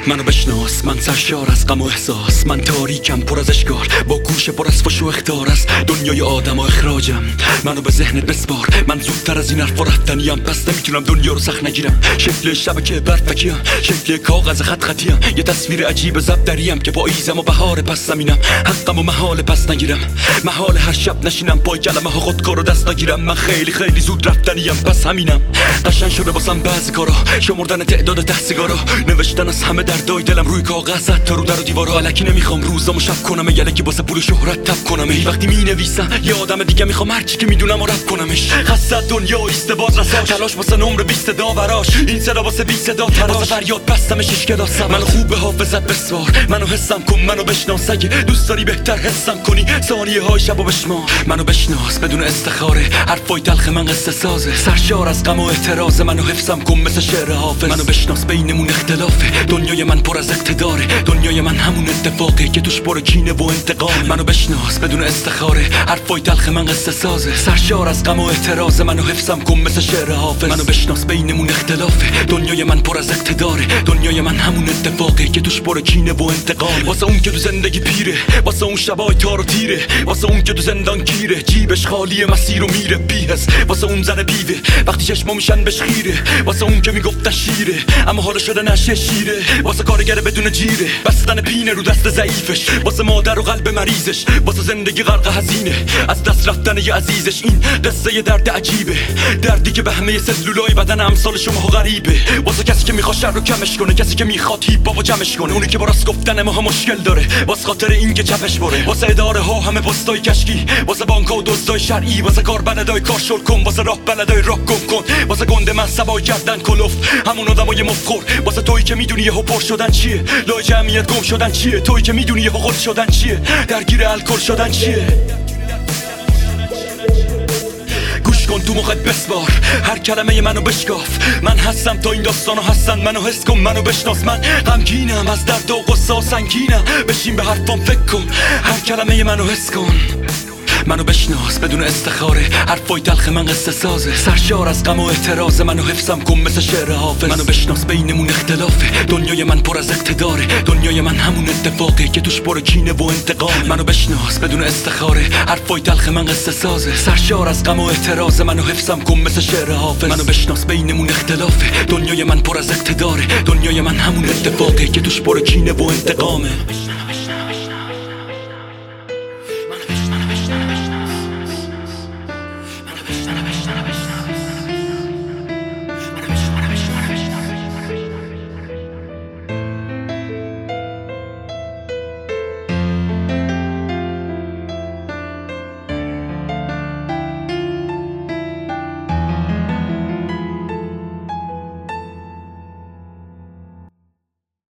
منو بشناس، من سرشار از غم و احساس، من تاریکم پر از اشکال، با گوش پر از فش و اخطار، از دنیای آدم و اخراجم. منو به ذهنت بسپار، من زودتر از این حرفا رفتنیم، پس نمیتونم دنیا رو سخت نگیرم. شکل شبکه برفکیم، شکل کاغذ خط خطیم، یه تصویر عجیب ضبط دریم که پاییزم و بهار پس زمینم. حقم و محال پس نگیرم، محال هر شب نشینم پای کلمه ها خودکارو دست نگیرم. من خیلی خیلی زود رفتنیم، پس همینم. قشنگ شده واسم بعضی کارا، شمردن تعداد 10 سیگارا، نوشتن از همه دردای دلم روی کاغذ، تا رو در و دیوارا. الکی نمیخوام روزامو شب کنم، یلکی واسه پول و شهرت تب کنم. وقتی مینویسم یه آدم دیگه میخوام هرچی که میدونم و رد کنمش. خسته دنیا ایست باز رساش، تلاش واسه نمر 20 داوراش، این صدا واسه 20 صدا تراش، واسه فریاد بستمش اشکلا سباش. منو خوب به حافظت بسوار، منو حسم کن، منو بشناس، اگه دوست داری بهتر حسم کنی ثانیه های شبو بشمار. منو بشناس بدون استخاره، حرفای تلخ من قصه سازه، سرشار از غم و اعتراض، منو حفظم کن مثل شعر حافظ. منو بشناس بینمون اختلافه، دنیای من پر از اقتداره، دنیای من همون اتفاقه که توش پر کینه و انتقام. منو بشناس بدون استخاره، حرفای تلخ من قصه سازه، سرشار از غم و اعتراض، منو حفظم کن مثل شعر حافظ. منو بشناس بینمون اختلافه، دنیای من پر از اقتداره، دنیای من همون اتفاقه که توش پر کینه و انتقام. واسه اون که تو زندگی پیره، واسه اون شبای تار و تیره، واسه اون که تو زندان گیره، جیبش خالی مسیر و میره بی‌حس، واسه اون زن بیوه وقتی چشما میشن بهش خیره، واسه اون که میگفتن شیره اما حالا شده نشه شیره، واسه کارگر بدون جیره، بستن پینه رو دست ضعیفش، واسه مادر و قلب مریضش، واسه زندگی غرق هزینه از دست رفتن یه عزیزش. این قصه یه درد عجیبه، دردی که به همه سلولای بدن امثال شما غریبه، واسه کسی که میخواد شر رو کمش کنه، کسی که میخواد هیپ هاپو جمعش کنه، اونی که با راست گفتن ما مشکل داره، واسه خاطر این که چپش بره، واسه اداره ها همه پستای کشکی، واسه بانک‌ها و دزدای شرعی، واسه کار بلدای کار شل کن، واسه راه بلدای راه گم کن، واسه گنده من سبای کردن کلفت، همون آدمای مفخور، واسه تویی که میدونی یهو پر شدن چیه، لای جمعیت گم شدن چیه، تویی که میدونی یهو خود شدن چیه، درگیر الکل شدن چیه. گوش کن تو مخت بسپار، هر کلمه منو بشکاف، من هستم تا این داستانو هستن، منو حس کن، منو بشناس. من غمگینم از درد و غصه و سنگینم، بشین به حرفام فکر کن، هر کلمه منو حس کن. منو بشناس بدون استخاره، حرفای تلخ من قصه سازه، سرشار از غم و اعتراض، منو حفظم کن مثل شعر حافظ. منو بشناس بینمون اختلافه، دنیای من پر از اقتداره، دنیای من همون اتفاقه که توش پر کینه و انتقام. منو بشناس بدون استخاره، حرفای تلخ من قصه سازه، سرشار از غم و اعتراض، منو حفظم کن مثل شعر حافظ. منو بشناس بینمون اختلافه، دنیای من پر از اقتداره، دنیای من همون اتفاقه که توش پر کینه و انتقامه.